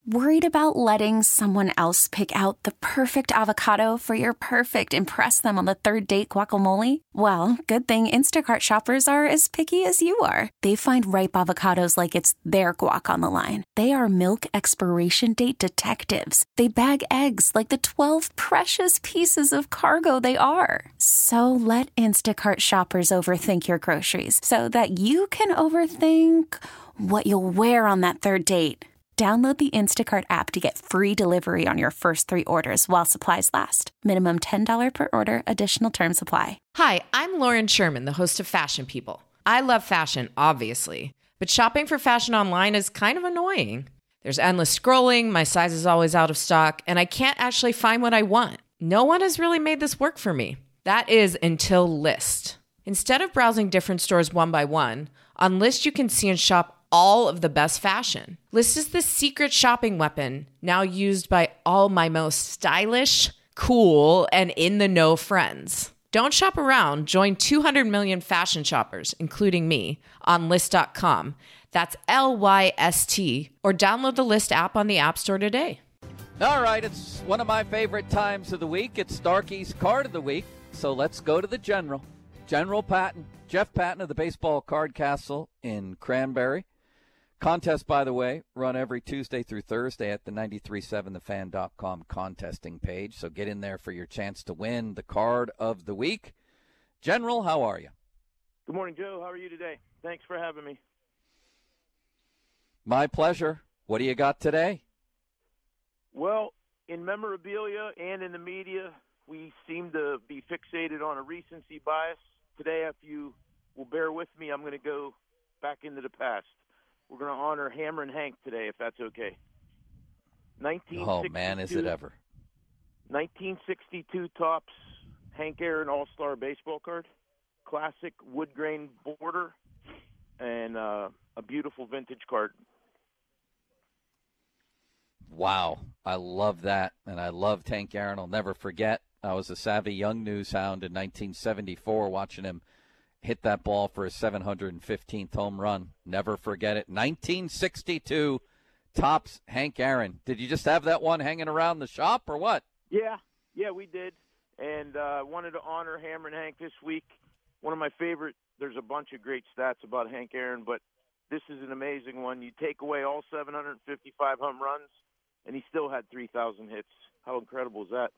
Worried about letting someone else pick out the perfect avocado for your perfect impress them on the third date guacamole? Well, good thing Instacart shoppers are as picky as you are. They find ripe avocados like it's their guac on the line. They are milk expiration date detectives. They bag eggs like the 12 precious pieces of cargo they are. So let Instacart shoppers overthink your groceries so that you can overthink what you'll wear on that third date. Download the Instacart app to get free delivery on your first 3 orders while supplies last. Minimum $10 per order. Additional terms apply. Hi, I'm Lauren Sherman, the host of Fashion People. I love fashion, obviously, but shopping for fashion online is kind of annoying. There's endless scrolling, my size is always out of stock, and I can't actually find what I want. No one has really made this work for me. That is until Lyst. Instead of browsing different stores one by one, on Lyst you can see and shop all of the best fashion. Lyst is the secret shopping weapon now used by all my most stylish, cool, and in-the-know friends. Don't shop around. Join 200 million fashion shoppers, including me, on Lyst.com. That's Lyst, or download the Lyst app on the App Store today. All right, it's one of my favorite times of the week. It's Starkey's Card of the Week, so let's go to the General. General Patton, Jeff Patton of the Baseball Card Castle in Cranberry. Contest, by the way, run every Tuesday through Thursday at the 937thefan.com contesting page. So get in there for your chance to win the card of the week. General, how are you? Good morning, Joe. How are you today? Thanks for having me. My pleasure. What do you got today? Well, in memorabilia and in the media, we seem to be fixated on a recency bias. Today, if you will bear with me, I'm going to go back into the past. We're going to honor Hammer and Hank today, if that's okay. Oh, man, is it ever. 1962 Topps Hank Aaron All-Star Baseball card. Classic wood grain border and a beautiful vintage card. Wow, I love that, and I loved Hank Aaron. I'll never forget. I was a savvy young news hound in 1974 watching him hit that ball for his 715th home run. Never forget it. 1962 Topps Hank Aaron. Did you just have that one hanging around the shop or what? Yeah, we did. And wanted to honor Hammer and Hank this week. One of my favorite, there's a bunch of great stats about Hank Aaron, but this is an amazing one. You take away all 755 home runs, and he still had 3,000 hits. How incredible is that?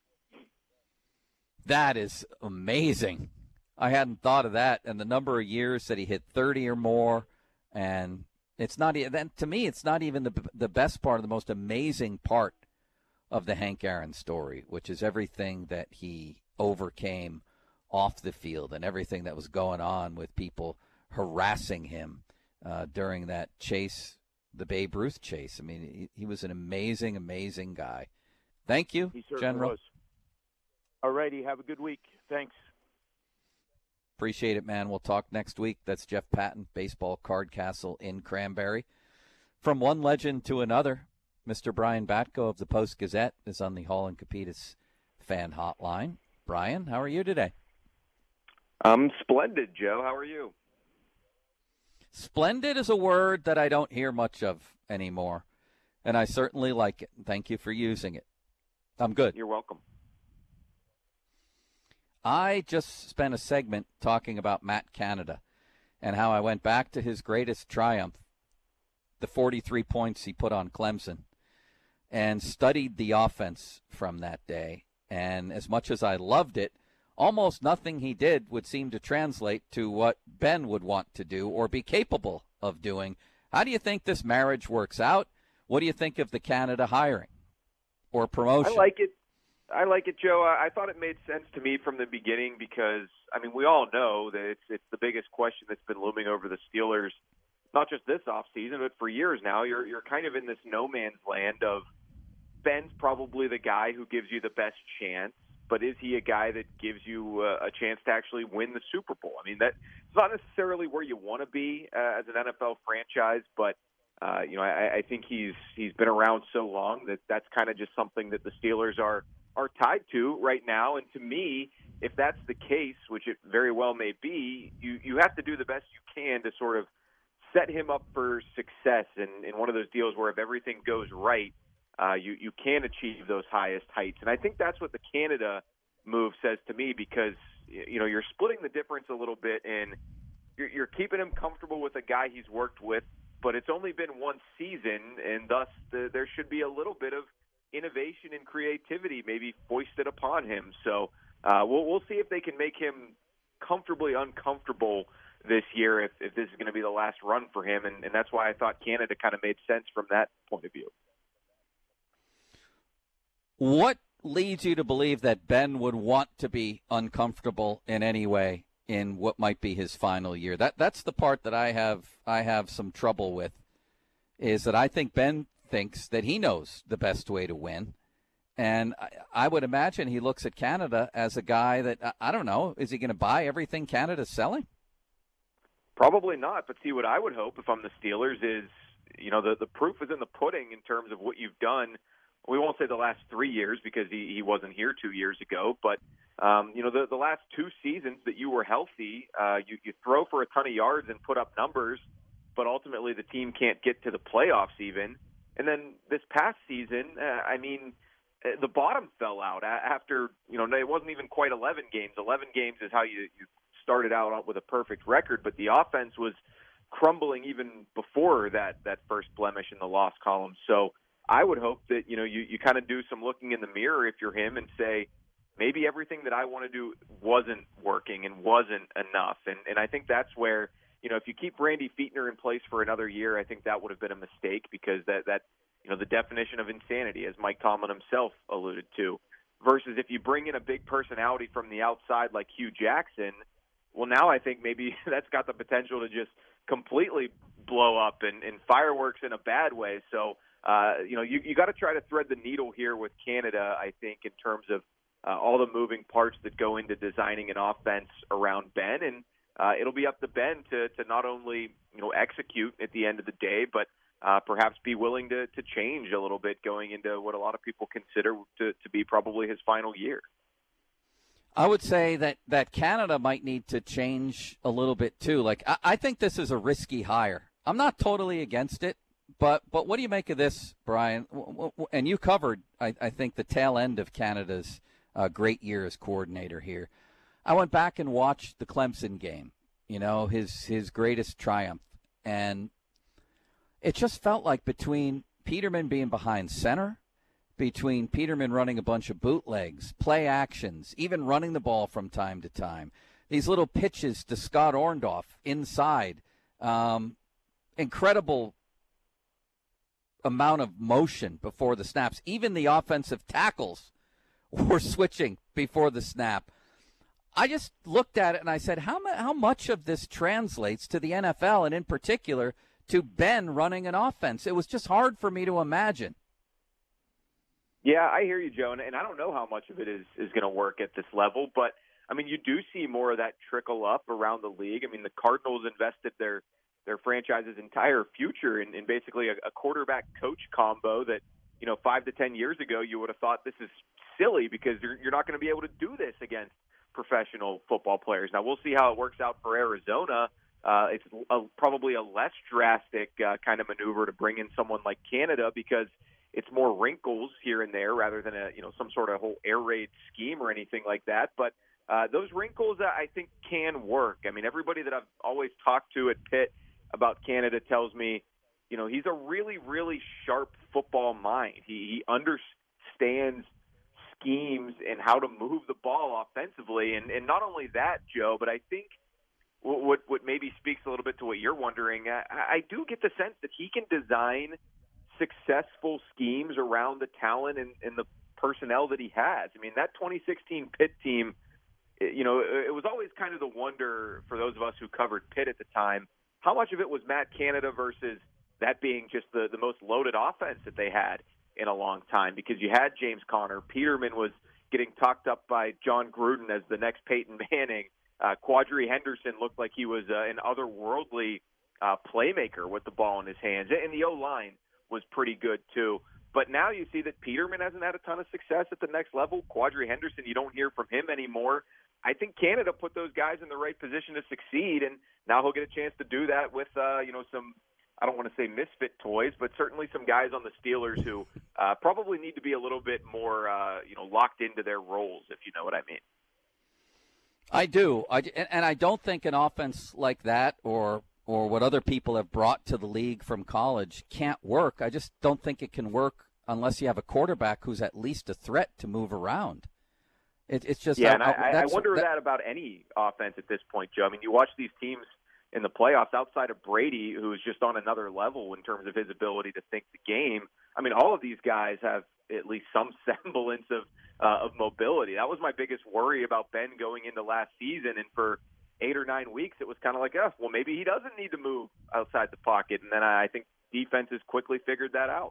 That is amazing. I hadn't thought of that, and the number of years that he hit 30 or more, and it's not then to me it's not even the best part, the most amazing part of the Hank Aaron story, which is everything that he overcame off the field and everything that was going on with people harassing him during that chase, the Babe Ruth chase. I mean, he was an amazing, amazing guy. Thank you, General. Was. All righty, have a good week. Thanks. Appreciate it, man. We'll talk next week. That's Jeff Patton, Baseball Card Castle in Cranberry. From one legend to another, Mr. Brian Batko of the Post-Gazette is on the Hall and Capitas fan hotline. Brian, how are you today? I'm splendid, Joe. How are you? Splendid is a word that I don't hear much of anymore, and I certainly like it. Thank you for using it. I'm good. You're welcome. I just spent a segment talking about Matt Canada and how I went back to his greatest triumph, the 43 points he put on Clemson, and studied the offense from that day. And as much as I loved it, almost nothing he did would seem to translate to what Ben would want to do or be capable of doing. How do you think this marriage works out? What do you think of the Canada hiring or promotion? I like it, Joe. I thought it made sense to me from the beginning because, I mean, we all know that it's the biggest question that's been looming over the Steelers, not just this offseason, but for years now. You're kind of in this no man's land of Ben's probably the guy who gives you the best chance, but is he a guy that gives you a chance to actually win the Super Bowl? I mean, that's not necessarily where you want to be as an NFL franchise, but I think he's been around so long that that's kind of just something that the Steelers are tied to right now. And to me, if that's the case, which it very well may be, you have to do the best you can to sort of set him up for success in one of those deals where if everything goes right, you can achieve those highest heights. And I think that's what the Canada move says to me, because you're splitting the difference a little bit, and you're keeping him comfortable with a guy he's worked with, but it's only been one season, and thus there should be a little bit of innovation and creativity maybe foisted upon him. So we'll see if they can make him comfortably uncomfortable this year, if this is going to be the last run for him, and that's why I thought Canada kind of made sense from that point of view. What leads you to believe that Ben would want to be uncomfortable in any way in what might be his final year? That's the part that I have some trouble with, is that I think Ben thinks that he knows the best way to win. And I would imagine he looks at Canada as a guy that, I don't know, is he going to buy everything Canada's selling? Probably not, but see, what I would hope if I'm the Steelers is, the proof is in the pudding in terms of what you've done. We won't say the last 3 years because he wasn't here 2 years ago, but the last 2 seasons that you were healthy, you throw for a ton of yards and put up numbers, but ultimately the team can't get to the playoffs even. And then this past season, the bottom fell out after, it wasn't even quite 11 games. 11 games is how you started out with a perfect record, but the offense was crumbling even before that first blemish in the loss column. So I would hope that, you kind of do some looking in the mirror if you're him and say, maybe everything that I want to do wasn't working and wasn't enough. And I think that's where, if you keep Randy Fichtner in place for another year, I think that would have been a mistake, because that the definition of insanity, as Mike Tomlin himself alluded to, versus if you bring in a big personality from the outside like Hugh Jackson, well, now I think maybe that's got the potential to just completely blow up and fireworks in a bad way. So, you got to try to thread the needle here with Canada, I think, in terms of all the moving parts that go into designing an offense around Ben. And it'll be up to Ben to not only, execute at the end of the day, but perhaps be willing to change a little bit going into what a lot of people consider to be probably his final year. I would say that Canada might need to change a little bit too. Like, I think this is a risky hire. I'm not totally against it, but what do you make of this, Brian? And you covered, I think, the tail end of Canada's great year as coordinator here. I went back and watched the Clemson game, his greatest triumph, and it just felt like between Peterman being behind center, between Peterman running a bunch of bootlegs, play actions, even running the ball from time to time, these little pitches to Scott Orndorff inside, incredible amount of motion before the snaps. Even the offensive tackles were switching before the snap. I just looked at it and I said, how much of this translates to the NFL, and in particular to Ben running an offense? It was just hard for me to imagine. Yeah, I hear you, Joe, and I don't know how much of it is going to work at this level, but, you do see more of that trickle up around the league. The Cardinals invested their franchise's entire future in basically a quarterback-coach combo that, 5 to 10 years ago you would have thought this is silly because you're not going to be able to do this against professional football players. Now, we'll see how it works out for Arizona. It's probably a less drastic kind of maneuver to bring in someone like Canada because it's more wrinkles here and there rather than some sort of whole air raid scheme or anything like that. But those wrinkles, I think, can work. Everybody that I've always talked to at Pitt about Canada tells me, he's a really, really sharp football mind. He understands schemes and how to move the ball offensively. And not only that, Joe, but I think what maybe speaks a little bit to what you're wondering, I do get the sense that he can design successful schemes around the talent and the personnel that he has. That 2016 Pitt team, it was always kind of the wonder for those of us who covered Pitt at the time, how much of it was Matt Canada versus that being just the most loaded offense that they had in a long time, because you had James Conner. Peterman was getting talked up by John Gruden as the next Peyton Manning. Quadri Henderson looked like he was an otherworldly playmaker with the ball in his hands. And the O-line was pretty good too. But now you see that Peterman hasn't had a ton of success at the next level. Quadri Henderson, you don't hear from him anymore. I think Canada put those guys in the right position to succeed, and now he'll get a chance to do that with, some, I don't want to say misfit toys, but certainly some guys on the Steelers who probably need to be a little bit more, locked into their roles, if you know what I mean. I do. And I don't think an offense like that or what other people have brought to the league from college can't work. I just don't think it can work unless you have a quarterback who's at least a threat to move around. It's just I wonder that about any offense at this point, Joe. I mean, you watch these teams in the playoffs outside of Brady, who's just on another level in terms of his ability to think the game. I mean, all of these guys have at least some semblance of mobility. That was my biggest worry about Ben going into last season, and for 8 or 9 weeks, it was kind of like, well, maybe he doesn't need to move outside the pocket, and then I think defenses quickly figured that out.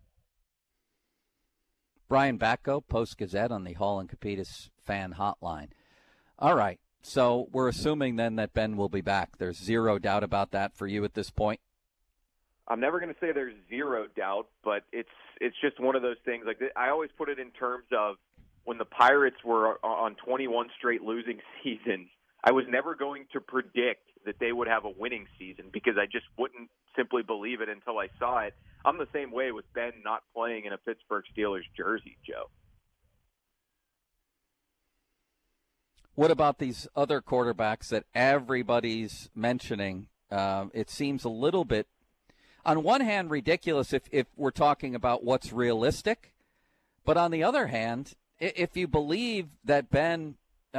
Brian Batko, Post-Gazette on the Hall and Capitas fan hotline. All right, so we're assuming then that Ben will be back. There's zero doubt about that for you at this point? I'm never going to say there's zero doubt, but it's just one of those things. Like, I always put it in terms of when the Pirates were on 21 straight losing seasons, I was never going to predict that they would have a winning season because I just wouldn't simply believe it until I saw it. I'm the same way with Ben not playing in a Pittsburgh Steelers jersey, Joe. What about these other quarterbacks that everybody's mentioning? It seems a little bit, on one hand, ridiculous if we're talking about what's realistic. But on the other hand, if you believe that Ben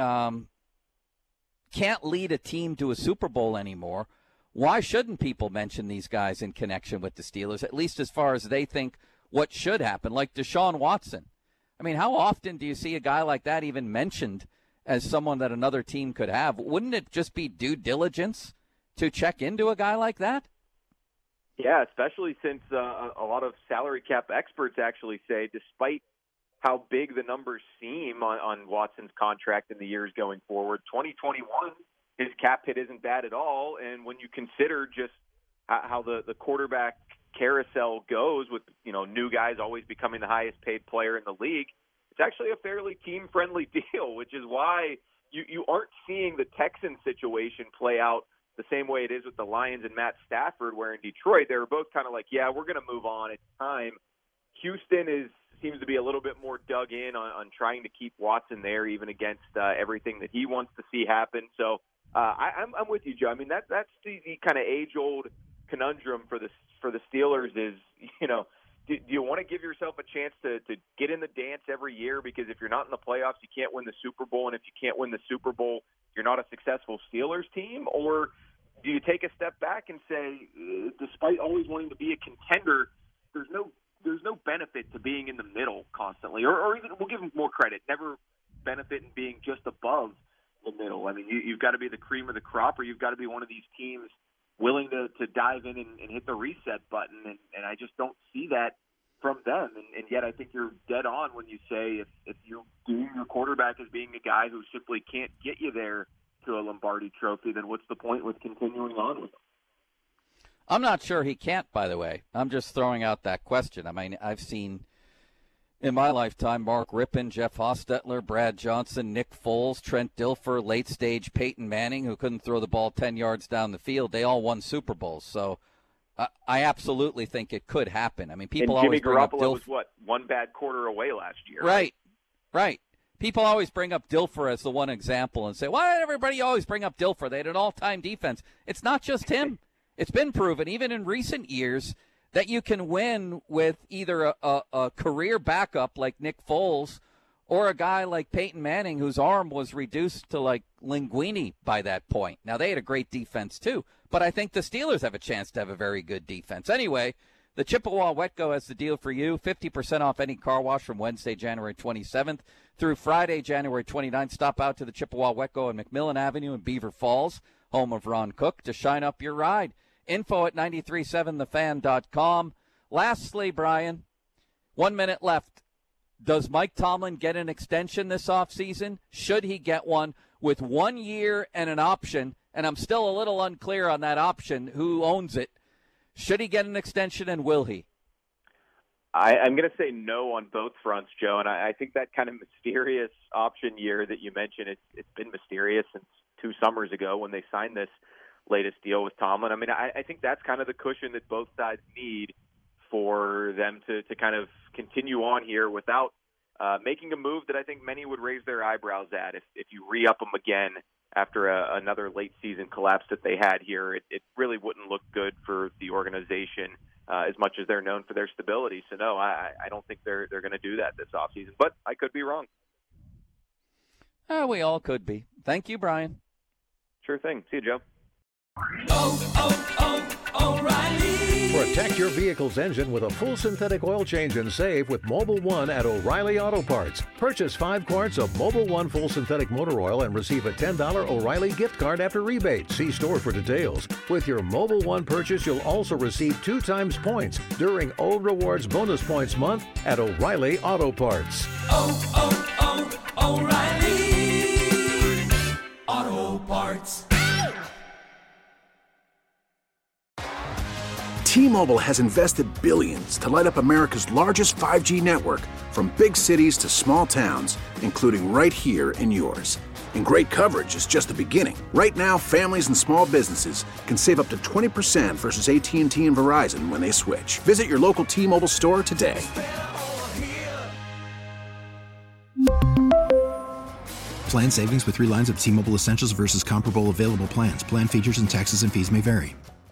can't lead a team to a Super Bowl anymore, why shouldn't people mention these guys in connection with the Steelers, at least as far as they think what should happen, like Deshaun Watson? I mean, how often do you see a guy like that even mentioned as someone that another team could have? Wouldn't it just be due diligence to check into a guy like that? Yeah, especially since a lot of salary cap experts actually say, despite how big the numbers seem on Watson's contract in the years going forward, 2021, his cap hit isn't bad at all. And when you consider just how the quarterback carousel goes with, new guys always becoming the highest paid player in the league, it's actually a fairly team-friendly deal, which is why you aren't seeing the Texans situation play out the same way it is with the Lions and Matt Stafford, where in Detroit they were both kind of like, yeah, we're going to move on. It's time. Houston seems to be a little bit more dug in on trying to keep Watson there, even against everything that he wants to see happen. So I'm with you, Joe. I mean, that's the kind of age-old conundrum for the Steelers is, do you want to give yourself a chance to get in the dance every year? Because if you're not in the playoffs, you can't win the Super Bowl. And if you can't win the Super Bowl, you're not a successful Steelers team. Or do you take a step back and say, despite always wanting to be a contender, there's no benefit to being in the middle constantly, or even we'll give them more credit, never benefit in being just above the middle. I mean, you've got to be the cream of the crop, or you've got to be one of these teams willing to dive in and hit the reset button, and I just don't see that from them. And yet I think you're dead on when you say if you do your quarterback as being a guy who simply can't get you there to a Lombardi trophy, then what's the point with continuing on with him? I'm not sure he can't, by the way. I'm just throwing out that question. I mean, I've seen in my lifetime Mark Rippon, Jeff Hostetler, Brad Johnson, Nick Foles, Trent Dilfer, late-stage Peyton Manning, who couldn't throw the ball 10 yards down the field. They all won Super Bowls. So I absolutely think it could happen. I mean, people always bring up Garoppolo was, one bad quarter away last year. Right. People always bring up Dilfer as the one example and say, why did everybody always bring up Dilfer? They had an all-time defense. It's not just him. It's been proven, even in recent years, that you can win with either a career backup like Nick Foles or a guy like Peyton Manning, whose arm was reduced to like Linguini by that point. Now, they had a great defense, too, but I think the Steelers have a chance to have a very good defense. Anyway, the Chippewa Wetco has the deal for you, 50% off any car wash from Wednesday, January 27th through Friday, January 29th. Stop out to the Chippewa Wetco on McMillan Avenue in Beaver Falls, home of Ron Cook, to shine up your ride. Info at 937thefan.com. Lastly, Brian, 1 minute left. Does Mike Tomlin get an extension this offseason? Should he get one with 1 year and an option? And I'm still a little unclear on that option. Who owns it? Should he get an extension, and will he? I'm going to say no on both fronts, Joe, and I think that kind of mysterious option year that you mentioned, it's been mysterious since 2 summers ago when they signed this latest deal with Tomlin. I mean, I think that's kind of the cushion that both sides need for them to kind of continue on here without making a move that I think many would raise their eyebrows at. If you re-up them again after another late season collapse that they had here, it really wouldn't look good for the organization as much as they're known for their stability. So no, I don't think they're going to do that this offseason, but I could be wrong. We all could be. Thank you, Brian. Sure thing. See you, Joe. O'Reilly. Protect your vehicle's engine with a full synthetic oil change and save with Mobil 1 at O'Reilly Auto Parts. Purchase 5 quarts of Mobil 1 full synthetic motor oil and receive a $10 O'Reilly gift card after rebate. See store for details. With your Mobil 1 purchase, you'll also receive 2 times points during O Rewards Bonus Points Month at O'Reilly Auto Parts. O'Reilly Auto Parts. T-Mobile has invested billions to light up America's largest 5G network, from big cities to small towns, including right here in yours. And great coverage is just the beginning. Right now, families and small businesses can save up to 20% versus AT&T and Verizon when they switch. Visit your local T-Mobile store today. Plan savings with 3 lines of T-Mobile Essentials versus comparable available plans. Plan features and taxes and fees may vary.